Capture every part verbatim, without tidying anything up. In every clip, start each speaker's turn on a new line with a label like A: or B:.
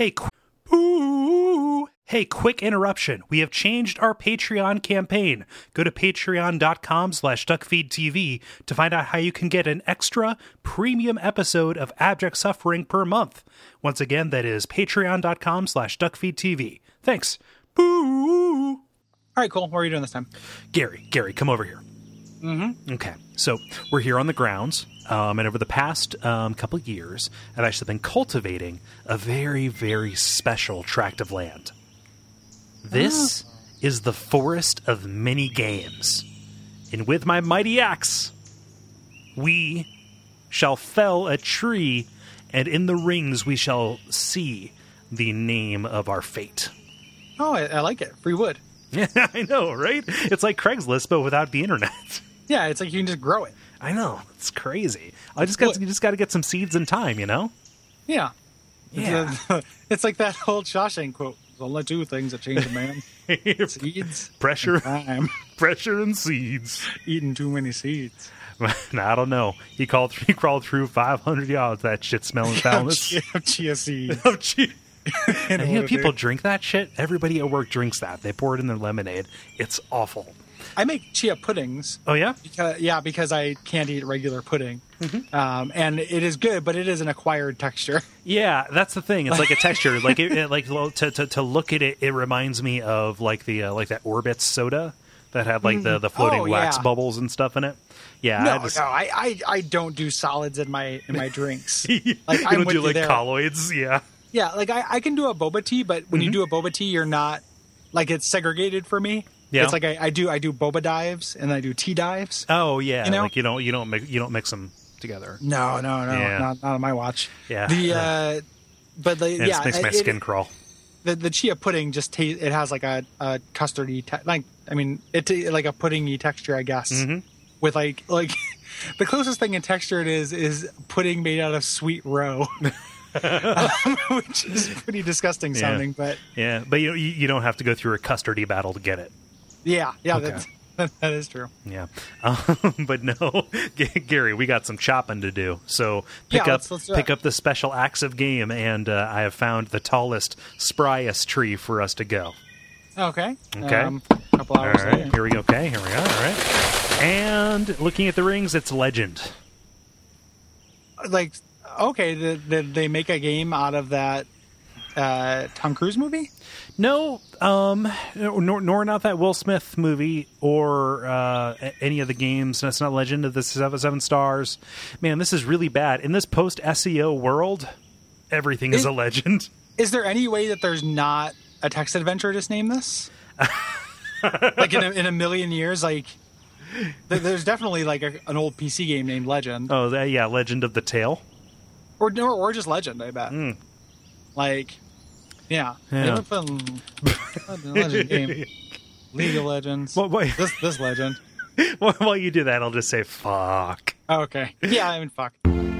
A: Hey, qu- Ooh. Hey, quick interruption. We have changed our Patreon campaign. Go to patreon.com slash duckfeedtv to find out how you can get an extra premium episode of Abject Suffering per month. Once again, that is patreon.com slash duckfeedtv. Thanks. Boo.
B: All right, cool. What are you doing this time?
A: Gary, Gary, come over here.
B: Mm-hmm.
A: Okay, so we're here on the grounds, um, and over the past um, couple of years, I've actually been cultivating a very, very special tract of land. This oh. is the Forest of Many Games, and with my mighty axe, we shall fell a tree, and in the rings we shall see the name of our fate.
B: Oh, I, I like it. Free wood.
A: Yeah, I know, right? It's like Craigslist, but without the internet.
B: Yeah, it's like you can just grow it.
A: I know. It's crazy. I just got to, you just got to get some seeds in time, you know?
B: Yeah.
A: Yeah.
B: It's, a, it's like that old Shawshank quote. There's only two things that change a man. Seeds.
A: Pressure.
B: And time.
A: Pressure and seeds.
B: Eating too many seeds.
A: I don't know. He called. He crawled through five hundred yards. That shit smelling foulness.
B: Of chia seeds.
A: Of chia. And you know, people drink that shit. Everybody at work drinks that. They pour it in their lemonade. It's awful.
B: I make chia puddings.
A: Oh, yeah?
B: Because, yeah, because I can't eat regular pudding.
A: Mm-hmm.
B: Um, and it is good, but it is an acquired texture.
A: Yeah, that's the thing. It's like a texture. Like, it, it, like to, to to look at it, it reminds me of like the uh, like that Orbitz soda that had like the, the floating
B: oh,
A: wax
B: yeah.
A: bubbles and stuff in it. Yeah,
B: no,
A: I just,
B: no, I, I, I don't do solids in my in my drinks.
A: Like, you
B: I'm
A: don't
B: with
A: do
B: you
A: like
B: there.
A: colloids, yeah.
B: Yeah, like I, I can do a boba tea, but when
A: Mm-hmm.
B: you do a boba tea, you're not like it's segregated for me.
A: Yeah.
B: It's like I, I do I do boba dives and I do tea dives.
A: Oh yeah,
B: You know?
A: like you don't you don't mix you don't mix them together.
B: No, no, no,
A: Yeah.
B: not, not on my watch.
A: Yeah.
B: The uh, but the,
A: It
B: yeah,
A: just makes my
B: it-
A: skin
B: it-
A: crawl.
B: The the chia pudding just ta- it has like a, a custardy te- like I mean it ta- like a puddingy texture, I guess.
A: Mm-hmm.
B: With like like the closest thing in texture it is is pudding made out of sweet roe. um, which is pretty disgusting sounding,
A: Yeah.
B: but
A: Yeah, but you you you don't have to go through a custardy battle to get it.
B: yeah, yeah,
A: Okay.
B: that's, that, that is true.
A: Yeah, um, but no, G- Gary, we got some chopping to do. So pick
B: Yeah,
A: up
B: let's- let's do
A: pick
B: it.
A: up the special axe of game, and uh, I have found the tallest, spryest tree for us to go.
B: Okay.
A: Okay.
B: Um, a couple
A: All
B: hours
A: right,
B: later.
A: here we go. Okay, here we go. All right, and looking at the rings, it's legend.
B: Like, okay, did, did they make a game out of that uh, Tom Cruise movie?
A: No, um, nor, nor not that Will Smith movie or uh, a- any of the games. That's not Legend of the Seven, Seven Stars. Man, this is really bad. In this post S E O world, everything is
B: It-
A: a legend.
B: Is there any way that there's not a text adventure just name this? Like in a, in a million years, like th- there's definitely like a, an old P C game named Legend,
A: Oh, that, yeah, Legend of the Tale.
B: or or, or just Legend. I bet.
A: Mm.
B: Like, yeah,
A: Yeah.
B: They would put in Legend game, League of Legends.
A: Well, wait.
B: This this Legend.
A: Well, while you do that, I'll just say fuck.
B: Oh, okay. Yeah, I mean, fuck.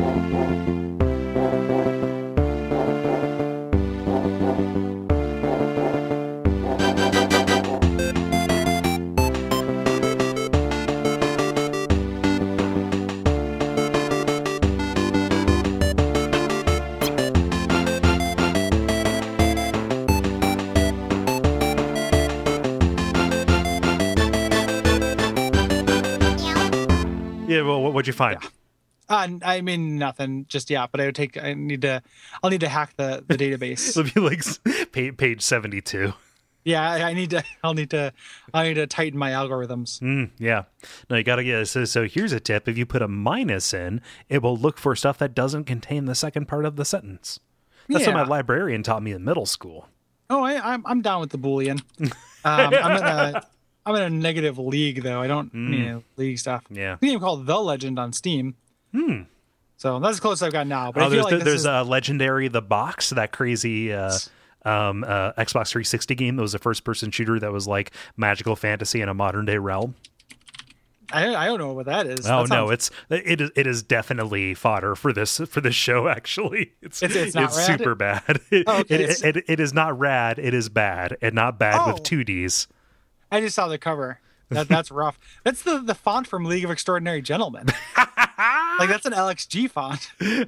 A: Yeah, well, what- what'd you find?
B: Uh, I mean, nothing. Just yeah, but I would take. I need to. I'll need to hack the the database.
A: It'll be like s- pa- page seventy-two.
B: Yeah, I, I need to. I'll need to. I need to tighten my algorithms.
A: Mm, yeah. No, you gotta get so. So here's a tip: if you put a minus in, it will look for stuff that doesn't contain the second part of the sentence. That's what
B: Yeah.
A: my librarian taught me in middle school.
B: Oh, I, I'm I'm down with the Boolean. Um, I'm in a I'm in a negative league though. I don't need a league stuff.
A: Yeah.
B: A game called The Legend on Steam.
A: Hmm.
B: So that's as close as I've got now. But
A: Oh,
B: I feel
A: there's
B: like
A: the,
B: this
A: there's
B: is,
A: uh, legendary the box, that crazy uh, um, uh, Xbox three sixty game that was a first person shooter that was like magical fantasy in a modern day realm.
B: I I don't know what that is.
A: Oh
B: That
A: no,
B: sounds-
A: it's it is it is definitely fodder for this for this show. Actually, it's
B: It's- it's not rad?
A: super bad. It,
B: Oh, okay,
A: it,
B: it's-
A: it, it is not rad. It is bad, and not bad
B: Oh.
A: with two D's.
B: I just saw the cover. That that's rough. That's the the font from League of Extraordinary Gentlemen. Like that's an L X G font.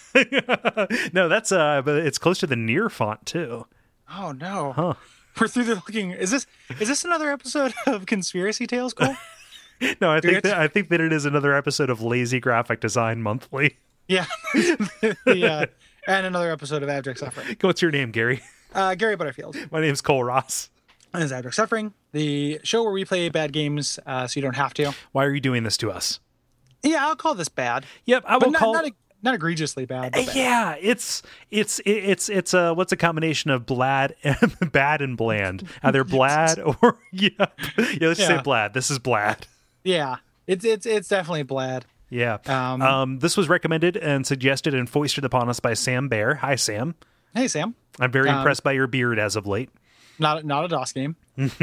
A: No, that's uh, but it's close to the near font too.
B: Oh no.
A: Huh.
B: We're through the looking. Is this is this another episode of Conspiracy Tales, Cole?
A: No, I think that, I think that it is another episode of Lazy Graphic Design Monthly.
B: Yeah. Yeah. And another episode of Abject Suffering.
A: What's your name, Gary?
B: Uh, Gary Butterfield.
A: My name's Cole Ross.
B: And this is Abject Suffering, the show where we play bad games uh, so you don't have to.
A: Why are you doing this to us?
B: Yeah, I'll call this bad.
A: Yep, I
B: But
A: will
B: not,
A: call.
B: not, not egregiously bad. But bad.
A: Yeah, it's it's it's it's a what's a combination of blad and bad and bland. Either blad or yeah, yeah. Let's just
B: Yeah.
A: say blad. This is blad.
B: Yeah. It's it's it's definitely blad.
A: Yeah.
B: Um,
A: Um, this was recommended and suggested and foisted upon us by Sam Bear. Hi, Sam.
B: Hey, Sam.
A: I'm very
B: Um,
A: impressed by your beard as of late.
B: Not not a DOS game.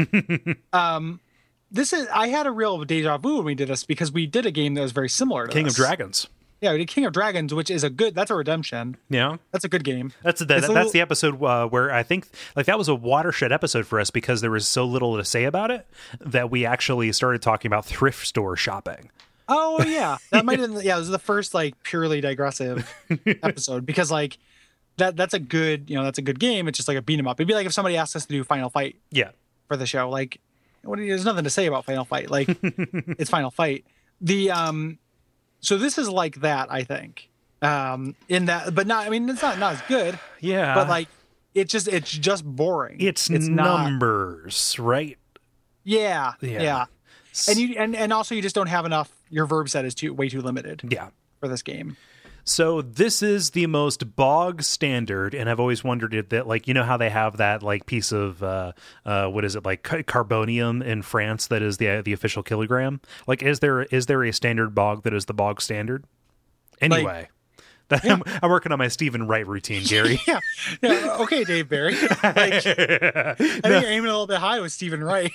B: um, this is I had a real deja vu when we did this because we did a game that was very similar to
A: King
B: this.
A: of Dragons.
B: Yeah, we did King of Dragons, which is a good. That's a redemption.
A: Yeah.
B: That's a good game.
A: That's the,
B: It's a
A: that's
B: little-
A: the episode uh, where I think like that was a watershed episode for us because there was so little to say about it that we actually started talking about thrift store shopping.
B: Oh yeah, that might have. Yeah, it was the first like purely digressive episode because like that that's a good you know that's a good game. It's just like a beat 'em up. It'd be like if somebody asked us to do Final Fight
A: Yeah.
B: for the show. Like, what? do you- There's nothing to say about Final Fight. Like, it's Final Fight. The um, so this is like that. I think um in that, but not. I mean, it's not not as good.
A: Yeah.
B: But like, it just it's just boring.
A: it's,
B: it's not.
A: numbers, right?
B: Yeah,
A: Yeah.
B: yeah. And you and and also you just don't have enough. Your verb set is too way too limited
A: Yeah.
B: for this game.
A: So this is the most bog standard, and I've always wondered if that, like, you know how they have that like piece of uh, uh, what is it like ca- carbonium in France that is the the official kilogram? Like, is there is there a standard bog that is the bog standard? Anyway, that, I'm, I'm working on my Stephen Wright routine, Gary.
B: Yeah, yeah. Okay, Dave Barry. Like, I think you're aiming a little bit high with Stephen Wright.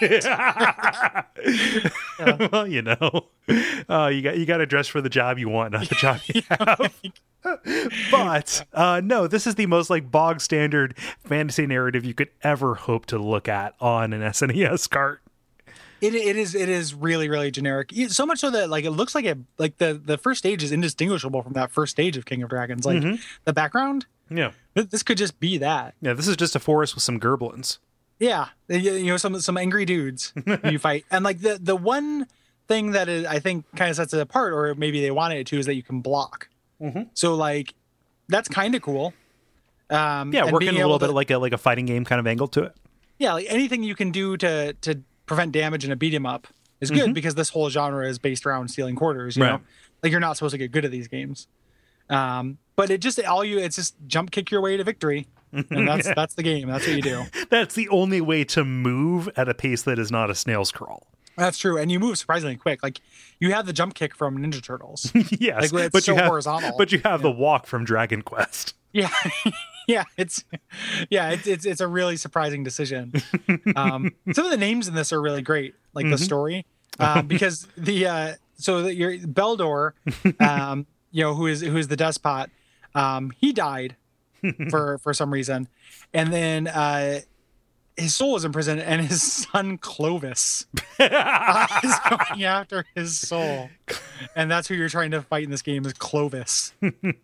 A: Well, you know, uh, you got you got to dress for the job you want, not the job you have. But uh, no, this is the most like bog standard fantasy narrative you could ever hope to look at on an S N E S cart.
B: It it is it is really really generic. So much so that like it looks like it like the the first stage is indistinguishable from that first stage of King of Dragons. Like the background,
A: Yeah,
B: th- this could just be that.
A: yeah. This is just a forest with some gerblins.
B: Yeah, you you know some some angry dudes you fight, and like the the one thing that is, I think kind of sets it apart, or maybe they wanted it to, is that you can block.
A: Mm-hmm.
B: So like that's kind of cool. Um,
A: Yeah,
B: and
A: working
B: being
A: a little
B: able
A: bit
B: to-
A: like a like a fighting game kind of angle to it.
B: yeah, like anything you can do to to prevent damage in a beat 'em up is good because this whole genre is based around stealing quarters. You
A: Right.
B: know, like you're not supposed to get good at these games. Um, but it just all you it's just jump kick your way to victory, and that's that's the game. That's what you do.
A: That's the only way to move at a pace that is not a snail's crawl.
B: That's true, and you move surprisingly quick. Like you have the jump kick from Ninja Turtles.
A: Yes,
B: Like, it's
A: but
B: so
A: you have
B: horizontal.
A: but you have the walk from Dragon Quest.
B: Yeah, yeah, it's yeah, it's it's it's a really surprising decision. Um, some of the names in this are really great, like the story, um, because the uh, so that your Beldor, um, you know, who is who is the despot, um, he died for for some reason, and then uh, his soul is in prison, and his son Clovis uh, is going after his soul, and that's who you're trying to fight in this game is Clovis.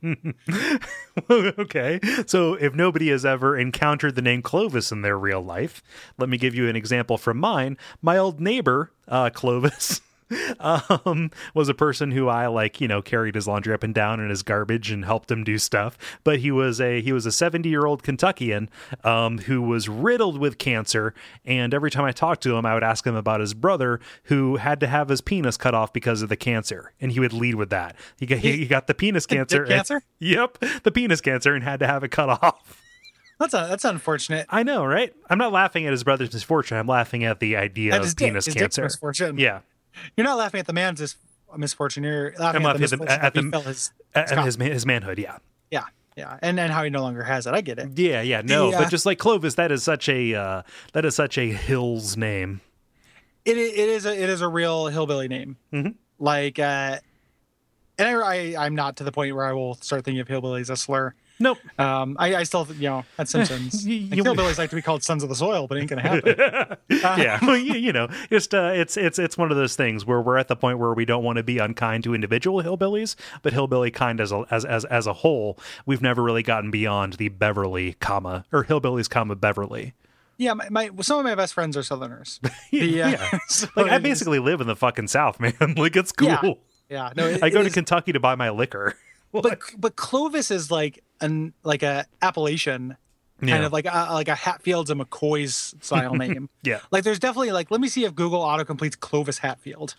A: Okay, so if nobody has ever encountered the name Clovis in their real life, let me give you an example from mine. My old neighbor, uh, Clovis, um, was a person who I like, you know, carried his laundry up and down and his garbage and helped him do stuff. But he was a he was a seventy year old Kentuckian um, who was riddled with cancer. And every time I talked to him, I would ask him about his brother who had to have his penis cut off because of the cancer, and he would lead with that. He got he, he got the penis cancer.
B: dick cancer?
A: And, yep, the penis cancer, and had to have it cut off.
B: That's a, that's unfortunate.
A: I know, right? I'm not laughing at his brother's misfortune. I'm laughing at the idea
B: At
A: of
B: his dick,
A: penis
B: his dick's
A: cancer.
B: misfortune.
A: Yeah.
B: You're not laughing at the man's mis- misfortune. You're laughing
A: I'm
B: at the
A: laughing at the-
B: misfortune
A: at
B: that he
A: the-
B: felt his,
A: And
B: cock.
A: his ma- his manhood, yeah.
B: yeah, yeah, and and how he no longer has it. I get it.
A: Yeah, yeah, no,
B: The, uh,
A: but just like Clovis, that is such a uh, that is such a Hills name.
B: It i- it is a it is a real hillbilly name.
A: Mhm.
B: Like, uh, and I, I I'm not to the point where I will start thinking of hillbilly as a slur.
A: Nope.
B: Um, I, I still, you know, at Simpsons,
A: You-
B: like,
A: you-
B: hillbillies like to be called sons of the soil, but it ain't gonna happen.
A: Yeah, well, you, you know, just uh, it's it's it's one of those things where we're at the point where we don't want to be unkind to individual hillbillies, but hillbilly kind as a, as as as a whole, we've never really gotten beyond the Beverly comma or hillbillies comma Beverly.
B: Yeah, my, my some of my best friends are Southerners. The, uh,
A: Yeah.
B: so
A: Like I
B: it is-
A: basically live in the fucking South, man. Like it's cool.
B: Yeah. yeah, no, it,
A: I go
B: it
A: to
B: is-
A: Kentucky to buy my liquor.
B: but but Clovis is like an like a Appalachian kind
A: Yeah.
B: of like a, like a Hatfields and McCoy's style name.
A: Yeah.
B: Like there's definitely like let me see if Google autocompletes Clovis Hatfield.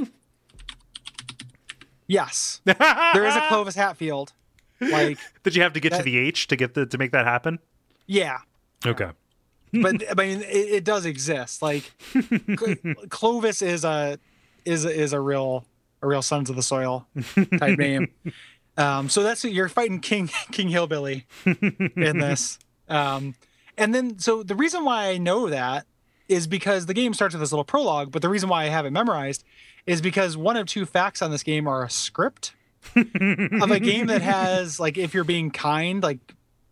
B: Yes, there is a Clovis Hatfield. Like
A: Did you have to get to
B: that-
A: the H to get the to make that happen?
B: yeah,
A: Okay.
B: but I mean it, it does exist. Like Cl- Clovis is a is a, is a real a real sons of the soil type name. Um, so that's you're fighting King King Hillbilly in this. Um, and then so the reason why I know that is because the game starts with this little prologue, but the reason why I have it memorized is because one of two facts on this game are a script of a game that has like if you're being kind like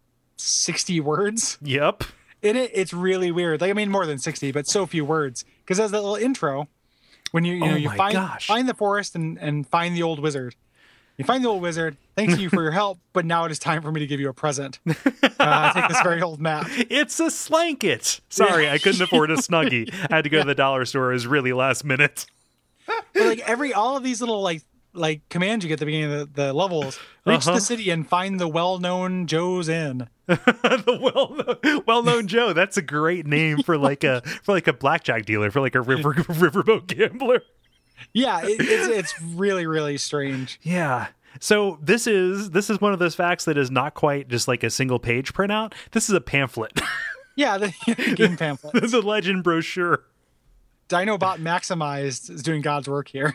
B: sixty words
A: Yep.
B: in it. It's really weird. Like I mean more than sixty, but so few words because there's that little intro when you you know
A: Oh
B: you
A: my
B: find
A: gosh.
B: find the forest and and find the old wizard. You find the old wizard. Thanks to you for your help, but now it is time for me to give you a present. Uh, take this very old map.
A: It's a slanket. Sorry, I couldn't afford a Snuggie. I had to go to the dollar store. It was really last minute.
B: But like every all of these little like like commands you get at the beginning of the, the levels. Reach
A: Uh-huh.
B: the city and find the well-known Joe's Inn.
A: The well well-known Joe. That's a great name for like a for like a blackjack dealer, for like a river riverboat gambler.
B: Yeah, it, it's it's really really strange.
A: Yeah. So this is this is one of those facts that is not quite just like a single page printout. This is a pamphlet.
B: Yeah, the game pamphlet.
A: The legend brochure.
B: Dinobot Maximized is doing God's work here.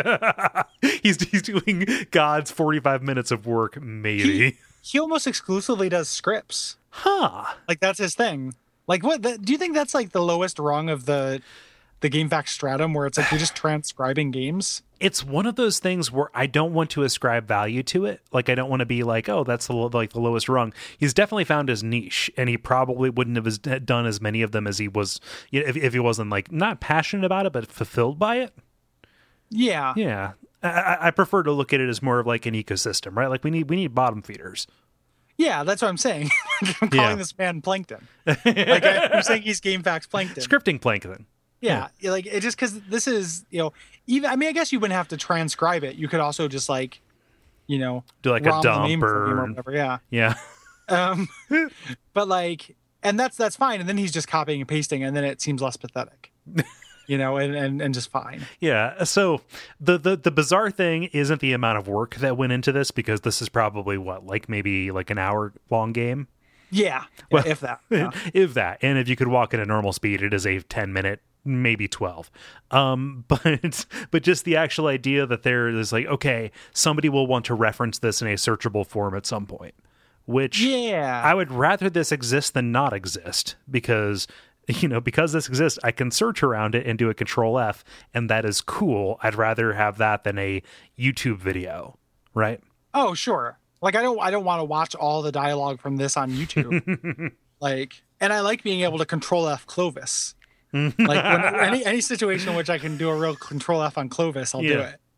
A: he's he's doing God's forty-five minutes of work, maybe.
B: He almost exclusively does scripts.
A: Huh.
B: Like that's his thing. Like what? The, do you think that's like the lowest rung of the the GameFAQs stratum, where it's like you're just transcribing games?
A: It's one of those things where I don't want to ascribe value to it. Like I don't want to be like, oh, that's the lo- like the lowest rung. He's definitely found his niche, and he probably wouldn't have as- done as many of them as he was, you know, if if he wasn't like not passionate about it, but fulfilled by it.
B: Yeah.
A: Yeah, I- I, I prefer to look at it as more of like an ecosystem, right? Like we need we need bottom feeders.
B: Yeah, that's what I'm saying. I'm calling
A: Yeah.
B: this man Plankton. Like I, I'm saying he's GameFAQs Plankton.
A: Scripting plankton.
B: Yeah, like it just because this is you know even I mean I guess you wouldn't have to transcribe it. You could also just like you know
A: Do like a
B: ROM the
A: dump
B: name for him
A: or-
B: or whatever. Yeah.
A: Yeah.
B: Um, but like, and that's that's fine. And then he's just copying and pasting, and then it seems less pathetic. You know, and, and, and just fine.
A: Yeah. So the, the the bizarre thing isn't the amount of work that went into this, because this is probably what, like maybe like an hour long game,
B: Yeah,
A: Well,
B: if that. Yeah.
A: if that. And if you could walk at a normal speed, it is a ten minute, maybe twelve. Um, but but just the actual idea that there is like, okay, somebody will want to reference this in a searchable form at some point, which
B: Yeah.
A: I would rather this exist than not exist, because you know, because this exists, I can search around it and do a control F, and that is cool. I'd rather have that than a YouTube video, right?
B: Oh, sure. Like I don't I don't want to watch all the dialogue from this on YouTube. Like, and I like being able to control F Clovis. Like when, any any situation in which I can do a real control F on Clovis, I'll do
A: Yeah.
B: it.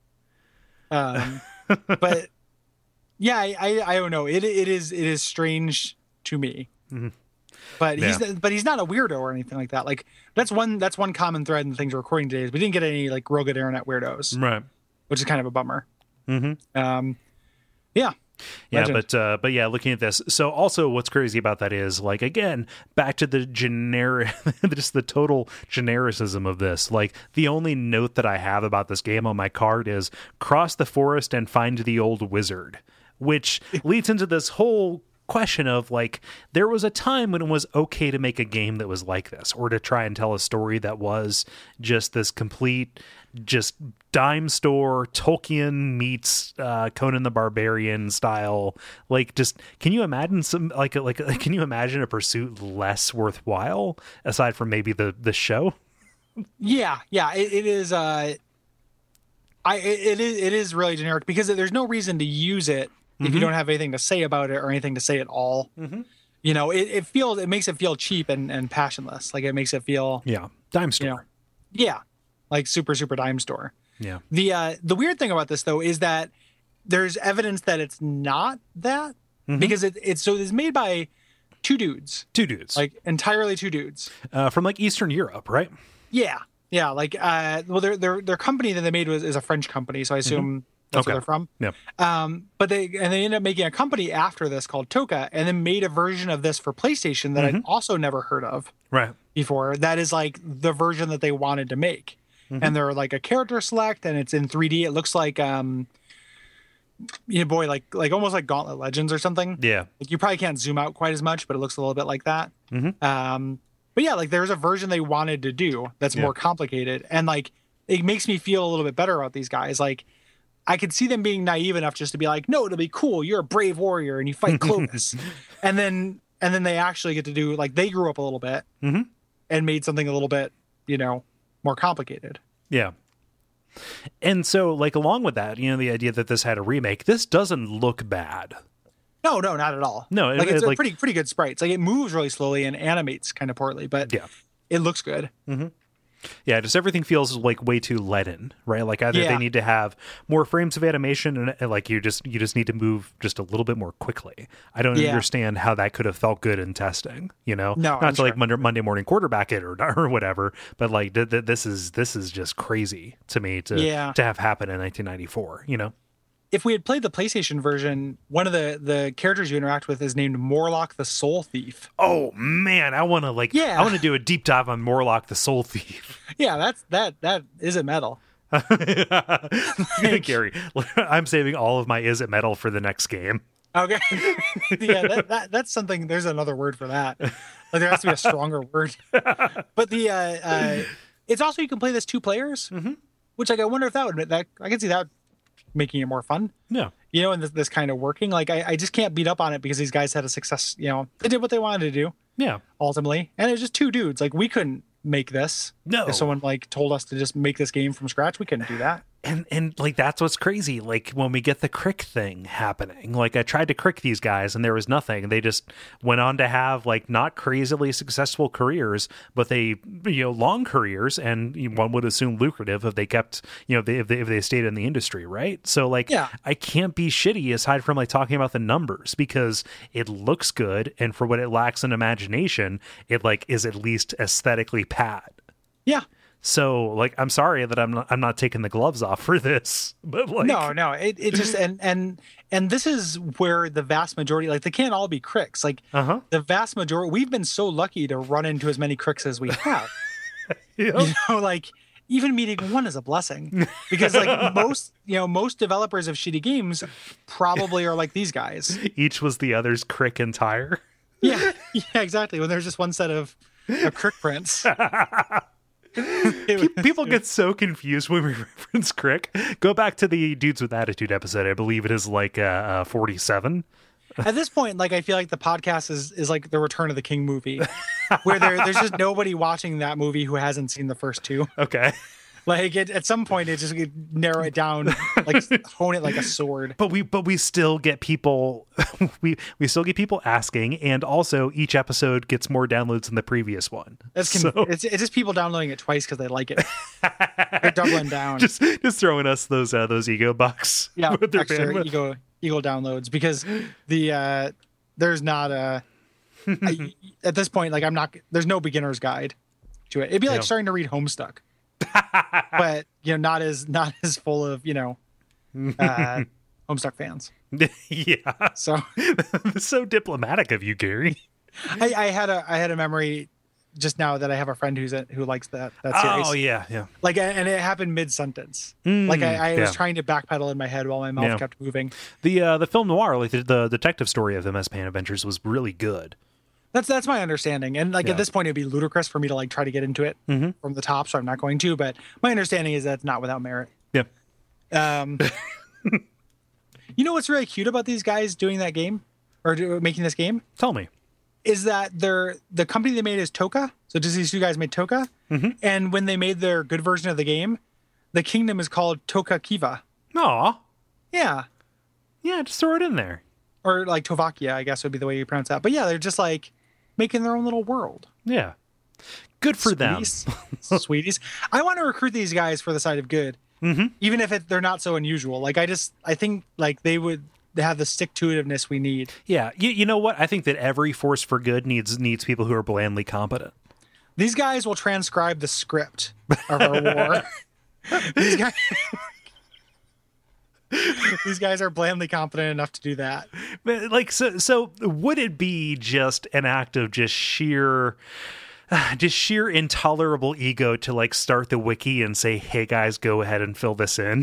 B: Um, but yeah, I, I I don't know. It it is it is strange to me.
A: Mhm.
B: But he's
A: Yeah.
B: but he's not a weirdo or anything like that. Like that's one that's one common thread in the things we're recording today is we didn't get any like real good internet weirdos,
A: Right.
B: which is kind of a bummer.
A: Mm-hmm.
B: Um, yeah.
A: Yeah,
B: Legend.
A: but uh, but yeah, looking at this, so also what's crazy about that is like again back to the generic, just the total genericism of this. Like the only note that I have about this game on my card is cross the forest and find the old wizard, which leads into this whole question of like there was a time when it was okay to make a game that was like this, or to try and tell a story that was just this complete just dime store Tolkien meets uh Conan the Barbarian style. Like just can you imagine some like a, like a, can you imagine a pursuit less worthwhile aside from maybe the the show?
B: Yeah, yeah, it, it is. Uh, I it, it is it is really generic because there's no reason to use it if you
A: Mhm.
B: don't have anything to say about it or anything to say at all.
A: Mhm.
B: You know, it, it feels it makes it feel cheap and, and passionless. Like it makes it feel
A: Yeah. Dime
B: you
A: store.
B: know, yeah, like super super dime store.
A: Yeah.
B: The uh, the weird thing about this though is that there's evidence that it's not that
A: Mhm.
B: because it, it's so it's made by two dudes,
A: Two dudes.
B: like entirely two dudes.
A: uh, from like Eastern Europe, right?
B: Yeah, yeah, like uh, well, their their their company that they made was is a French company, so I assume that's
A: Okay.
B: where they're from.
A: Yeah.
B: Um, but they and they ended up making a company after this called Toka, and then made a version of this for PlayStation that I'd also never heard of
A: Right.
B: before. That is like the version that they wanted to make, and they're like a character select, and it's in three D. It looks like um, you know, boy, like like almost like Gauntlet Legends or something.
A: Yeah.
B: Like you probably can't zoom out quite as much, but it looks a little bit like that.
A: Mhm.
B: Um, but yeah, like there's a version they wanted to do that's
A: Yeah.
B: more complicated, and like it makes me feel a little bit better about these guys. Like I could see them being naive enough just to be like, no, it'll be cool. You're a brave warrior and you fight Clovis, and then and then they actually get to do like they grew up a little bit
A: Mhm.
B: and made something a little bit, you know, more complicated.
A: Yeah. And so, like, along with that, you know, the idea that this had a remake, this doesn't look bad.
B: No, no, not at all.
A: No, it-
B: like it's
A: it,
B: a
A: like-
B: pretty pretty good sprites. Like it moves really slowly and animates kind of poorly, but
A: Yeah.
B: it looks good.
A: Yeah, just everything feels like way too leaden, right? Like either
B: Yeah.
A: they need to have more frames of animation, and, and like you just you just need to move just a little bit more quickly. I don't
B: Yeah.
A: understand how that could have felt good in testing. You know,
B: No,
A: not
B: I'm
A: to like
B: sure.
A: Monday, Monday morning quarterback it or or whatever, but like th- th- this is this is just crazy to me to
B: Yeah.
A: to have happen in nineteen ninety-four. You know,
B: If we had played the PlayStation version, one of the the characters you interact with is named Morlock the Soul Thief.
A: oh man, I want to like
B: Yeah.
A: I want to do a deep dive on Morlock the Soul Thief.
B: Yeah, that's that that is a metal.
A: Gary, I'm saving all of my is it metal for the next game.
B: Okay. yeah, that, that that's something. There's another word for that. Like there has to be a stronger word. But the uh, uh, it's also you can play this two players,
A: Mm-hmm.
B: which like I wonder if that would that I can see that making it more fun.
A: Yeah.
B: You know, and this, this kind of working. Like I, I just can't beat up on it because these guys had a success. You know, they did what they wanted to do
A: Yeah.
B: ultimately, and it was just two dudes. Like we couldn't make this.
A: No.
B: If someone like told us to just make this game from scratch, we couldn't do that.
A: And and like that's what's crazy. Like when we get the Crick thing happening, like I tried to Crick these guys and there was nothing. They just went on to have like not crazily successful careers, but they you know long careers and one would assume lucrative if they kept you know if they if they, if they stayed in the industry, right? So like
B: Yeah.
A: I can't be shitty aside from like talking about the numbers because it looks good and for what it lacks in imagination, it like is at least aesthetically pat.
B: Yeah.
A: So, like, I'm sorry that I'm not, I'm not taking the gloves off for this, but like,
B: No, no, it, it just and and and this is where the vast majority, like they can't all be cricks. Like
A: uh huh,
B: the vast majority, we've been so lucky to run into as many cricks as we have.
A: yeah,
B: You know, like even meeting one is a blessing because like most, you know, most developers of shitty games probably are like these guys.
A: each was the other's crick and tire.
B: Yeah, yeah, exactly. When there's just one set of, of crick prints. It was-
A: People get so confused when we reference crick. Go back to the Dudes with Attitude episode. I believe it is like uh, uh, forty-seven.
B: At this point, like I feel like the podcast is is like the Return of the King movie, where there there's just nobody watching that movie who hasn't seen the first two.
A: Okay.
B: Like it, at some point, it just could narrow it down, like hone it like a sword.
A: But we but we still get people we we still get people asking, and also each episode gets more downloads than the previous one.
B: That's con-
A: So-
B: it's, it's just people downloading it twice because they like it. They're doubling down.
A: just just throwing us those uh, those ego bucks.
B: yeah,
A: with their
B: extra
A: bandwidth.
B: ego ego downloads because the uh there's not a I, at this point like I'm not there's no beginner's guide to it. It'd be like
A: Yeah.
B: starting to read Homestuck, but you know not as not as full of you know uh Homestuck fans.
A: Yeah.
B: So
A: So diplomatic of you, Gary.
B: I, I had a I had a memory just now that I have a friend who's a, who likes that that series.
A: Oh yeah, yeah.
B: Like and it happened mid sentence.
A: Mm,
B: like I, I was
A: yeah.
B: trying to backpedal in my head while my mouth
A: Yeah.
B: kept moving.
A: The uh, the film noir, like the, the detective story of the M S Pain Adventures, was really good.
B: That's that's my understanding. And like
A: Yeah.
B: at this point, it'd be ludicrous for me to like try to get into it
A: Mhm.
B: from the top, so I'm not going to. But my understanding is that's not without merit.
A: Yeah.
B: Um, you know what's really cute about these guys doing that game or do, making this game
A: Tell me.
B: is that they're the company they made is Toka. So just these two guys made Toka,
A: Mhm.
B: and when they made their good version of the game, the kingdom is called Toka Kiva.
A: Aw.
B: Yeah.
A: Yeah, just throw it in there.
B: Or like Tovakia, I guess would be the way you pronounce that. But yeah, they're just like making their own little world.
A: Yeah. Good for
B: Sweeties.
A: them.
B: Sweeties. I want to recruit these guys for the side of good.
A: Mm-hmm.
B: Even if it, they're not so unusual. Like I just, I think like they would have the stick-to-itiveness we need.
A: Yeah. You, you know what? I think that every force for good needs needs people who are blandly competent.
B: These guys will transcribe the script of our war. These guys... These guys are blandly competent enough to do that.
A: But like, so, so would it be just an act of just sheer, just sheer intolerable ego to like start the wiki and say, "Hey guys, go ahead and fill this in"?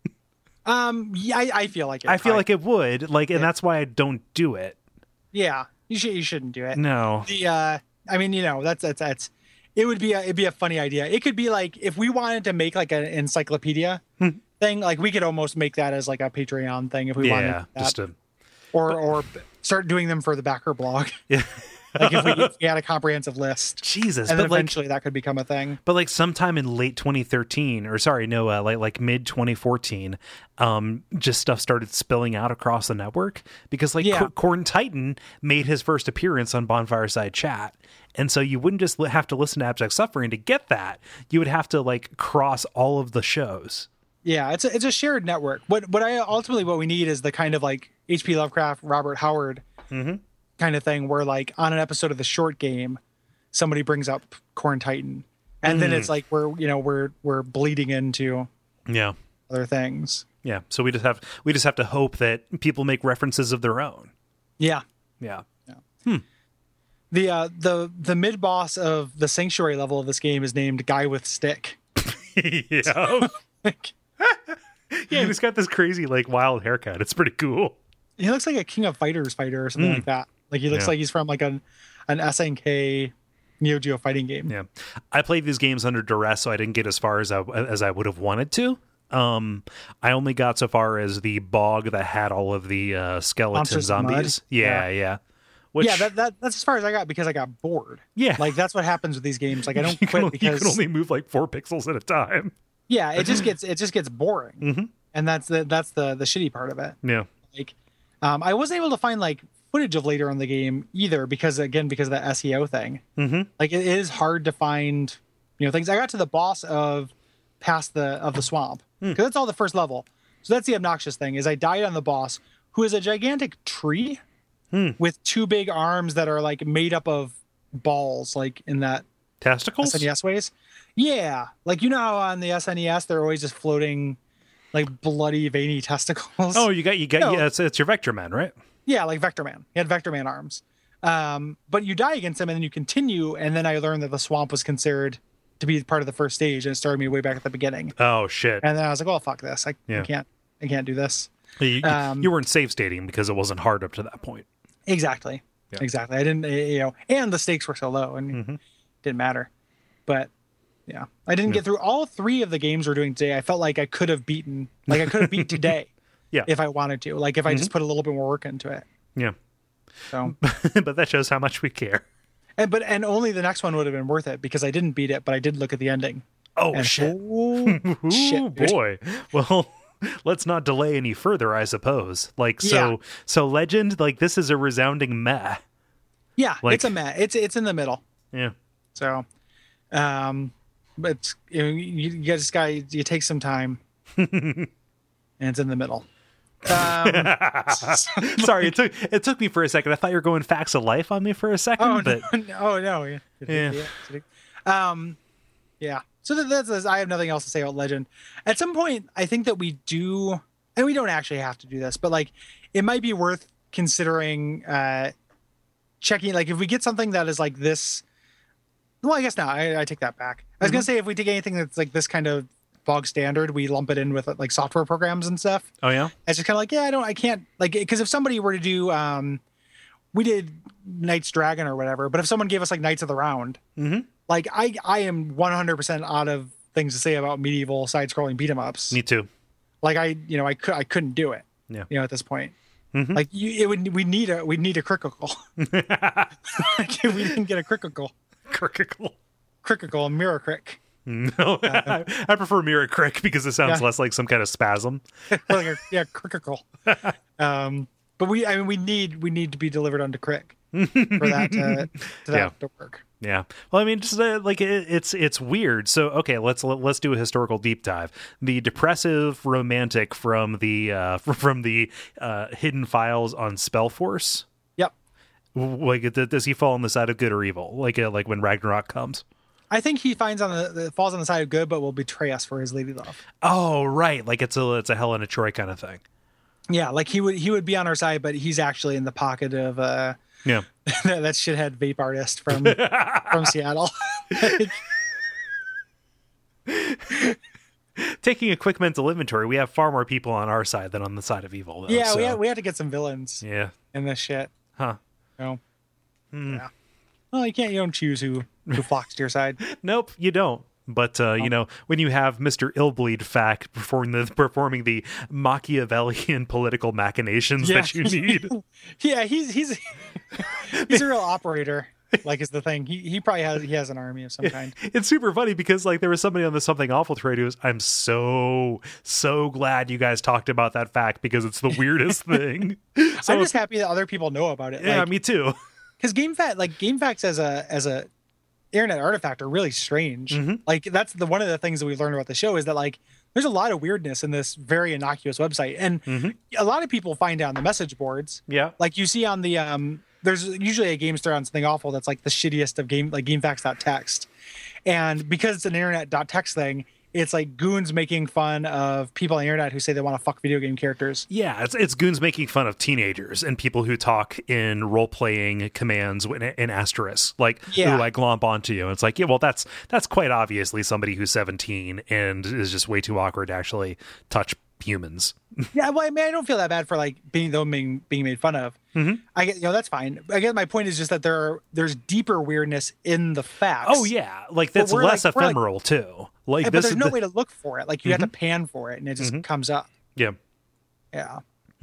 B: Um, yeah, I, I feel like it.
A: I feel
B: I,
A: like it would, like, and
B: yeah.
A: that's why I don't do it.
B: Yeah, you should. You shouldn't do it.
A: No.
B: The uh, I mean, you know, that's that's that's. It would be a, it'd be a funny idea. It could be like if we wanted to make like an encyclopedia thing, like we could almost make that as like a Patreon thing if we wanted.
A: Yeah,
B: that.
A: just a.
B: or or start doing them for the backer blog.
A: Yeah.
B: Like if we, if we had a comprehensive list,
A: Jesus,
B: and
A: but
B: then
A: like,
B: eventually that could become a thing.
A: but like sometime in late twenty thirteen, or sorry, no, uh, like like mid twenty fourteen, um, just stuff started spilling out across the network because like
B: Yeah.
A: Cor- Corn Titan made his first appearance on Bonfireside Chat, and so you wouldn't just li- have to listen to Abject Suffering to get that; you would have to like cross all of the shows.
B: Yeah, it's a, it's a shared network. What what I ultimately what we need is the kind of like H P Lovecraft, Robert Howard
A: Mm-hmm.
B: kind of thing, where like on an episode of the short game, somebody brings up Corn Titan, and then
A: Mm.
B: it's like we're you know we're we're bleeding into
A: Yeah,
B: other things.
A: yeah. So we just have we just have to hope that people make references of their own.
B: Yeah,
A: Yeah.
B: the uh, the the mid boss of the Sanctuary level of this game is named Guy with Stick.
A: yeah.
B: Like,
A: Yeah, and he's got this crazy like wild haircut. It's pretty cool.
B: he looks like a King of Fighters fighter or something
A: Mm.
B: like that. Like he looks
A: Yeah.
B: like he's from like an an S N K Neo Geo fighting game.
A: Yeah, I played these games under duress, so I didn't get as far as I as I would have wanted to. Um, I only got so far as the bog that had all of the uh, skeleton
B: Monsters of Mud?
A: zombies. Yeah, yeah. Which,
B: Yeah, that, that that's as far as I got because I got bored.
A: Yeah.
B: Like that's what happens with these games. Like I don't
A: you
B: quit
A: can, only, you
B: because
A: can only move like four pixels at a time.
B: yeah, it just gets it just gets boring.
A: Mm-hmm.
B: And that's the that's the the shitty part of it.
A: Yeah.
B: Like um I wasn't able to find like footage of later in the game either because again because of that S E O thing.
A: Mm-hmm.
B: Like it is hard to find you know things. I got to the boss of past the of the swamp because
A: Hmm.
B: that's all the first level. So that's the obnoxious thing is I died on the boss who is a gigantic tree
A: Hmm.
B: with two big arms that are like made up of balls like in that
A: Testicles?
B: S N E S ways. Yeah. Like, you know how on the S N E S, they're always just floating like bloody, veiny testicles.
A: Oh, you got you got
B: No.
A: yeah. It's, it's your Vector Man, right?
B: Yeah. Like Vector Man. He had Vector Man arms. Um, but you die against him and then you continue. And then I learned that the swamp was considered to be part of the first stage and it started me way back at the beginning.
A: Oh shit!
B: And then I was like, oh, fuck this. I,
A: Yeah.
B: I can't, I can't do this.
A: You, you-
B: um,
A: you weren't save stating because it wasn't hard up to that point.
B: Exactly.
A: Yeah.
B: Exactly. I didn't, you know, and the stakes were so low and
A: Mhm.
B: it didn't matter. But yeah, I didn't get through all three of the games we're doing today. I felt like I could have beaten, like I could have beat today
A: Yeah.
B: if I wanted to, like if I just put a little bit more work into it.
A: Yeah,
B: So,
A: but that shows how much we care.
B: and, but, and only the next one would have been worth it because I didn't beat it, but I did look at the ending.
A: Oh
B: And
A: shit!
B: oh,
A: Ooh,
B: shit, dude.
A: boy. Well, let's not delay any further, I suppose. Like so,
B: Yeah.
A: so Legend. Like this is a resounding meh.
B: Yeah,
A: Like-
B: it's a meh. It's, it's in the middle.
A: Yeah.
B: So, um, but you, know, you, you just got you take some time, and it's in the middle. Um,
A: Sorry, it took it took me for a second. I thought you were going facts of life on me for a second,
B: oh
A: but
B: no, no, oh no, yeah,
A: Yeah.
B: yeah. Um, yeah. So that, that's, that's I have nothing else to say about Legend. At some point, I think that we do, and we don't actually have to do this, but like it might be worth considering uh checking. Like if we get something that is like this. Well, I guess not. I, I take that back. I was gonna say if we take anything that's like this kind of bog standard, we lump it in with like software programs and stuff.
A: oh yeah,
B: It's just kind of like, yeah, I don't, I can't like because if somebody were to do, um, we did Knight's Dragon or whatever, but if someone gave us like Knights of the Round,
A: Mhm.
B: like I, I am one hundred percent out of things to say about medieval side-scrolling beat 'em ups.
A: me too.
B: Like I, you know, I could, I couldn't do it.
A: Yeah.
B: You know, at this point,
A: Mhm.
B: like you, it would, we need a, we need a critical. Like if we didn't get a critical,
A: Critical.
B: critical, mirror crick.
A: No, I, I prefer Mirror Crick because it sounds
B: Yeah.
A: less like some kind of spasm.
B: like a, yeah, critical. Um, but we, I mean, we need we need to be delivered onto Crick for that to, to that
A: Yeah.
B: to work.
A: Yeah. Well, I mean, just uh, like it, it's it's weird. So okay, let's let's do a historical deep dive. The depressive romantic from the uh, from the uh, hidden files on Spellforce.
B: Yep.
A: Like, does he fall on the side of good or evil? Like, uh, like when Ragnarok comes.
B: I think he finds on the, the falls on the side of good, but will betray us for his lady love.
A: Oh, right. Like it's a it's a Helen of Troy kind of thing.
B: Yeah, like he would he would be on our side, but he's actually in the pocket of uh
A: Yeah.
B: that shithead vape artist from from Seattle.
A: Taking a quick mental inventory, we have far more people on our side than on the side of evil. Though,
B: yeah,
A: so.
B: we had, we had to get some villains
A: Yeah.
B: in this shit.
A: Huh.
B: No.
A: Hmm.
B: Yeah. Well, you can't. You don't choose who who flocks to your side.
A: Nope, you don't. But uh, you know, when you have Mister Illbleed Fack performing the performing the Machiavellian political machinations
B: Yeah.
A: that you need,
B: Yeah, he's he's he's a real operator. Like is the thing. He he probably has he has an army of some kind.
A: it's super funny because like there was somebody on the Something Awful thread who was, I'm so so glad you guys talked about that fact because it's the weirdest thing. So,
B: I'm just happy that other people know about it.
A: yeah,
B: like,
A: me too.
B: because GameFAQ like GameFAQs as a as a internet artifact are really strange.
A: Mm-hmm.
B: Like that's the one of the things that we learned about the show is that like there's a lot of weirdness in this very innocuous website, and
A: Mm-hmm.
B: a lot of people find it on the message boards.
A: Yeah.
B: Like you see on the um, there's usually a game store on Something Awful that's like the shittiest of game like GameFAQs.txt, and because it's an internet.txt thing, it's like goons making fun of people on the internet who say they want to fuck video game characters.
A: Yeah, it's it's goons making fun of teenagers and people who talk in role playing commands in, in asterisk, like
B: Yeah.
A: "Ooh, I glomp onto you." And it's like, yeah, well, that's that's quite obviously somebody who's seventeen and is just way too awkward to actually touch humans.
B: Yeah, well, I mean, I don't feel that bad for like being them being being made fun of.
A: Mm-hmm.
B: I get, you know, that's fine. I guess my point is just that there are there's deeper weirdness in the facts.
A: Oh yeah, like that's
B: we're
A: less
B: like- we're like-
A: ephemeral too. Like
B: but
A: this
B: there's
A: is
B: no
A: the-
B: way to look for it. Like you have to pan for it, and it just comes up.
A: yeah.
B: Yeah.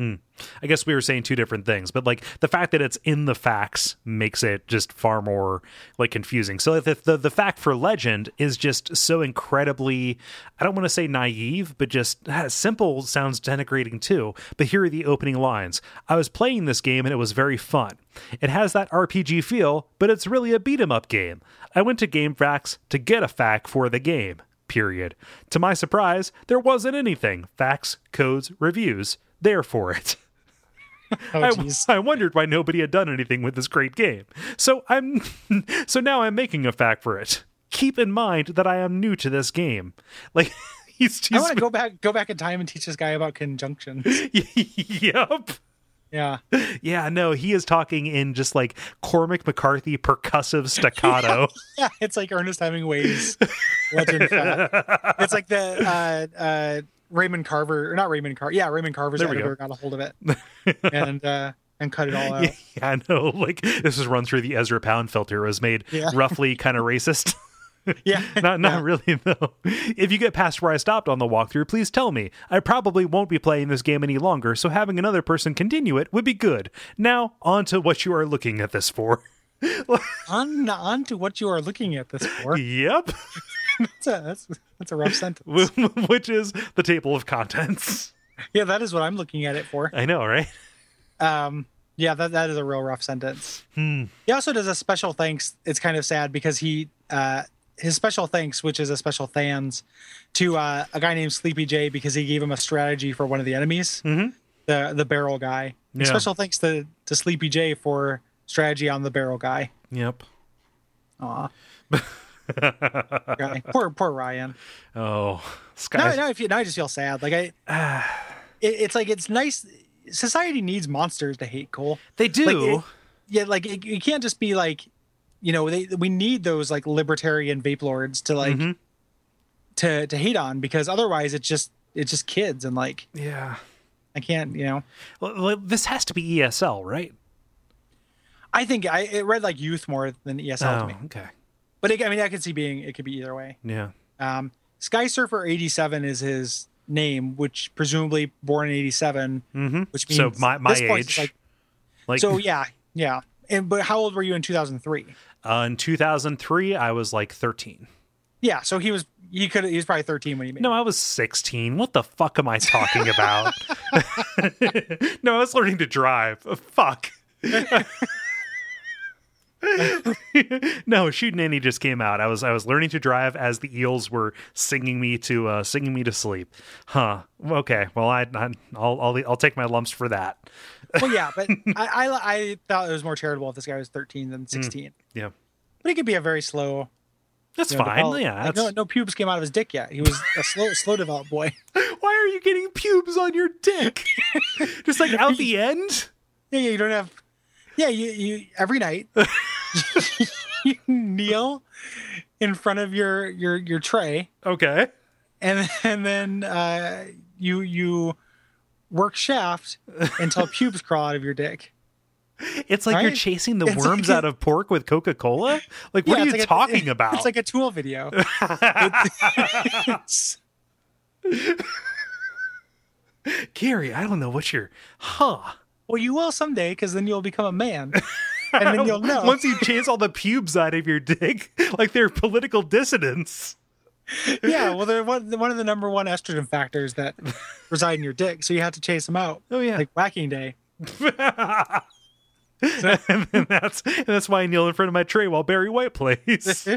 A: I guess we were saying two different things, but like the fact that it's in the facts makes it just far more like confusing. So the the, the fact for Legend is just so incredibly, I don't want to say naive, but just ah, simple sounds denigrating too. But here are the opening lines. I was playing this game and it was very fun. It has that R P G feel, but it's really a beat 'em up game. I went to GameFAQs to get a fact for the game. Period. To my surprise, there wasn't anything. Facts, codes, reviews there for it.
B: Oh,
A: I,
B: jeez.
A: I wondered why nobody had done anything with this great game. So I'm so now I'm making a fact for it. Keep in mind that I am new to this game. Like he's,
B: I
A: he's
B: want to go back go back in time and teach this guy about conjunctions.
A: Yep.
B: Yeah.
A: Yeah, no, he is talking in just like Cormac McCarthy percussive staccato.
B: Yeah, it's like Ernest Hemingway's Legend Fat. It's like the uh, uh, Raymond Carver, or not Raymond Carver. Yeah, Raymond Carver's
A: There we
B: editor got a hold of it and uh, and cut it all out.
A: Yeah, I know. Like this is run through the Ezra Pound filter. It was made
B: Yeah.
A: roughly kind of racist.
B: Yeah.
A: not not really though. If you get past where I stopped on the walkthrough, please tell me. I probably won't be playing this game any longer, so having another person continue it would be good. Now, on to what you are looking at this for.
B: on on to what you are looking at this for.
A: Yep.
B: That's a, that's, that's a rough sentence.
A: Which is the table of contents.
B: Yeah, that is what I'm looking at it for.
A: I know, right?
B: Um, yeah, that that is a real rough sentence.
A: Hmm.
B: He also does a special thanks. It's kind of sad because he uh his special thanks, which is a special thanks to uh, a guy named Sleepy J because he gave him a strategy for one of the enemies,
A: Mm-hmm.
B: the the barrel guy.
A: Yeah.
B: Special thanks to to Sleepy J for strategy on the barrel guy.
A: Yep.
B: Aw. Guy. Poor poor Ryan.
A: Oh,
B: Now,
A: Sky.
B: now I feel now I just feel sad. Like I, it, it's like it's nice. Society needs monsters to hate, Cole.
A: They do.
B: Like, it- yeah, like it, it can't just be like, you know, they we need those like libertarian vape lords to like
A: Mhm.
B: to to hate on, because otherwise it's just it's just kids, and like
A: Yeah.
B: I can't, you know.
A: Well, well, this has to be E S L, right?
B: I think I it read like youth more than E S L to
A: Oh,
B: me,
A: okay.
B: but it, I mean I could see being it could be either way.
A: Yeah.
B: Um, Sky Surfer eighty-seven is his name, which presumably born in eighty-seven,
A: Mm-hmm.
B: which means
A: So my my
B: this point is
A: age.
B: Like,
A: Like,
B: so yeah, yeah. And but how old were you in two thousand three?
A: uh, in two thousand three, I was like thirteen.
B: Yeah, so he was he could. He was probably thirteen when he made.
A: No, I was sixteen. What the fuck am I talking about? No, I was learning to drive. Fuck. No, Shootin' Annie just came out. I was I was learning to drive as the eels were singing me to uh, singing me to sleep. Huh. Okay. Well, I, I I'll I'll I'll take my lumps for that.
B: Well, yeah, but I, I I thought it was more charitable if this guy was thirteen than sixteen.
A: Mm, yeah.
B: But he could be a very slow.
A: That's
B: you know,
A: fine.
B: develop,
A: Yeah.
B: like,
A: That's...
B: no, no pubes came out of his dick yet. He was a slow slow developed boy.
A: Why are you getting pubes on your dick? Just like out the end?
B: Yeah, yeah. You don't have. Yeah, you you every night. You kneel in front of your your your tray.
A: Okay.
B: And and then uh, you you work shaft until pubes crawl out of your dick.
A: It's like
B: right?
A: you're chasing the
B: it's
A: worms
B: like,
A: out of pork with Coca-Cola. Like, what
B: yeah,
A: are you
B: like
A: talking
B: a,
A: about?
B: It's like a Tool video. It's,
A: Gary, I don't know what you're. Huh.
B: well, you will someday, because then you'll become a man. And then you'll know.
A: Once you chase all the pubes out of your dick, like they're political dissidents.
B: Yeah, well, they're one, one of the number one estrogen factors that reside in your dick, so you have to chase them out.
A: Oh, yeah.
B: Like whacking day.
A: and, then that's, and that's why I kneel in front of my tray while Barry White plays.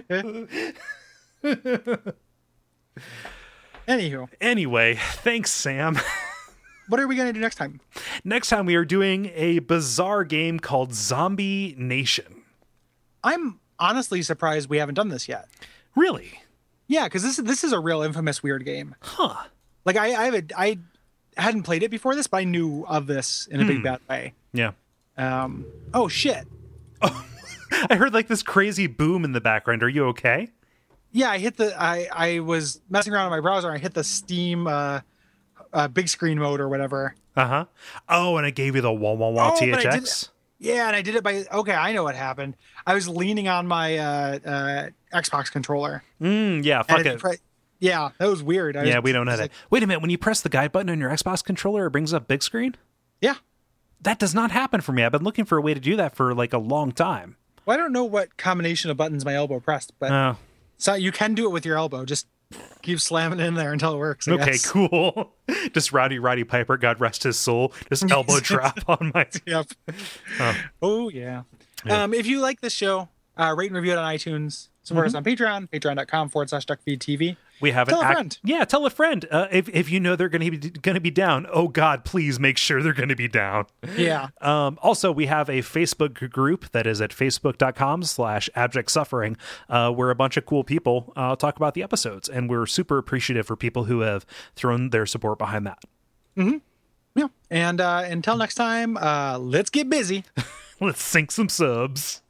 B: Anywho.
A: Anyway, thanks, Sam.
B: What are we going to do next time?
A: Next time we are doing a bizarre game called Zombie Nation.
B: I'm honestly surprised we haven't done this yet.
A: Really?
B: Yeah, because this this is a real infamous weird game.
A: Huh.
B: Like I I, have a, I hadn't played it before this, but I knew of this in a big bad way.
A: Yeah.
B: Um. Oh shit.
A: Oh, I heard like this crazy boom in the background. Are you okay?
B: Yeah, I hit the. I I was messing around on my browser. And I hit the Steam uh, uh big screen mode or whatever.
A: Uh huh. Oh, and it gave you the wah wah wah
B: Oh,
A: T
B: but
A: H
B: I
A: X.
B: did- Yeah, and I did it by. Okay, I know what happened. I was leaning on my uh, uh, Xbox controller.
A: Mm, yeah. Fuck
B: and
A: it.
B: Pre- yeah, that was weird. I
A: Yeah,
B: was,
A: we don't know that.
B: like,
A: Wait a minute. When you press the guide button on your Xbox controller, it brings up big screen?
B: Yeah.
A: That does not happen for me. I've been looking for a way to do that for like a long time.
B: Well, I don't know what combination of buttons my elbow pressed, but
A: Oh.
B: so you can do it with your elbow. Just keep slamming it in there until it works. I
A: Okay,
B: guess.
A: cool. Just Rowdy Roddy Piper, God rest his soul, just elbow drop on my.
B: Yep.
A: Oh.
B: Oh yeah.
A: Yeah.
B: Um, if you like this show, uh, rate and review it on iTunes. Support us on Patreon, patreon.com forward slash DuckFeedTV.
A: We have
B: Tell
A: an
B: a
A: act-
B: friend.
A: Yeah, tell a friend. Uh, if if you know they're going to be going to be down, oh God, please make sure they're going to be down.
B: Yeah.
A: Um, also, we have a Facebook group that is at facebook.com slash abject suffering, uh, where a bunch of cool people uh, talk about the episodes, and we're super appreciative for people who have thrown their support behind that.
B: Yeah. And uh, until next time, uh, let's get busy.
A: Let's sink some subs.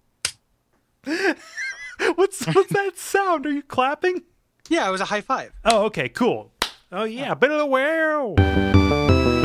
A: What's what's that sound? Are you clapping?
B: Yeah, it was a high five.
A: Oh, okay, cool. Oh yeah, bit of the wow.